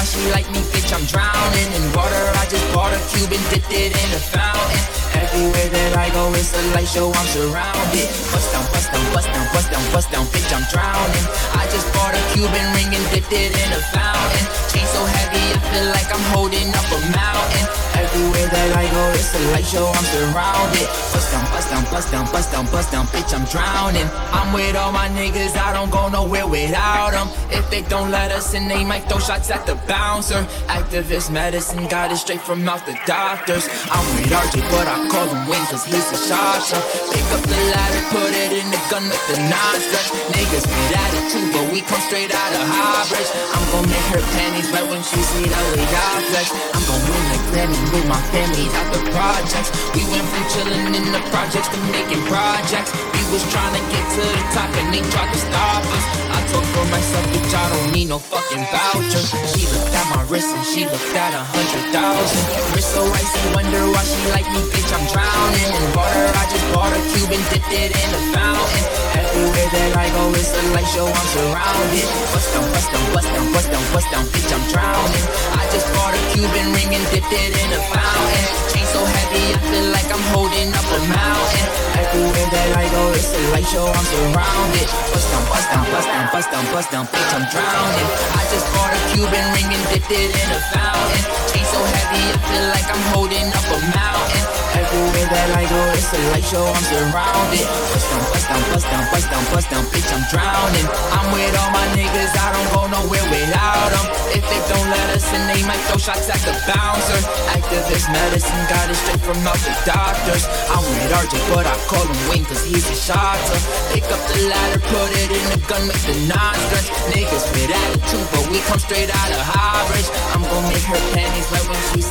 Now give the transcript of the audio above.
why she like me, bitch, I'm drowning in water. I just bought a cube and dipped it in a fountain. Everywhere that I go, it's a light show, I'm surrounded. Bust down, bust down, bust down, bust down, bust down, bitch, I'm drowning. I just bought a Cuban ring and dipped it in a fountain. Chain so heavy, I feel like I'm holding up a mountain. Everywhere that I go, it's a light show, I'm surrounded. Bust down, bust down, bust down, bust down, bust down, bitch, I'm drowning. I'm with all my niggas, I don't go nowhere without them. If they don't let us in, they might throw shots at the bouncer. Activist medicine, got it straight from out the doctors. I'm with RJ, but I call him Wayne, cause he's a shot. Pick up the ladder, put it in the gun with the non-stretch. Niggas with attitude, but we come straight out of Highbridge. I'm gon' make her panties wet when she see that we got flex. I'm gon' win the Grammy with my family out the projects. We went from chillin' in the projects to making projects. We was trying to get to the top and they tried to stop us. I talk for myself, bitch, I don't need no fucking voucher. She looked at my wrist and she looked at 100,000. Wrist so icy, wonder why she like me, bitch, I'm drowning in water. I just bought a cube and dipped it in a fountain. Everywhere that I go, it's a light show, I'm surrounded. Bust down, bust down, bust down, bust down, bust down, bitch, I'm drowning. I just bought a Cuban ring and dipped it in a fountain. Chain so heavy, I feel like I'm holding up a mountain. Everywhere that I go, it's a light show, I'm surrounded. Bust down, bust down, bust down, bust down, bust down, bitch, I'm drowning. I just bought a Cuban ring and dipped it in a fountain. Chain so heavy, I feel like I'm holding up a mountain. Everywhere that I go, it's a light show, I'm surrounded. Bust down, bust down, bust down, bust down, bust down, bitch, I'm drowning. I'm with all my niggas, I don't go nowhere without them. If they don't let us in, they might throw shots at the bouncer. Activist medicine, got it straight from out the doctors. I'm with RJ, but I call him Wayne, cause he's a shotter. Pick up the ladder, put it in the gun with the non-stretch. Niggas with attitude, but we come straight out of Highbridge. I'm gon' make her panties wet when she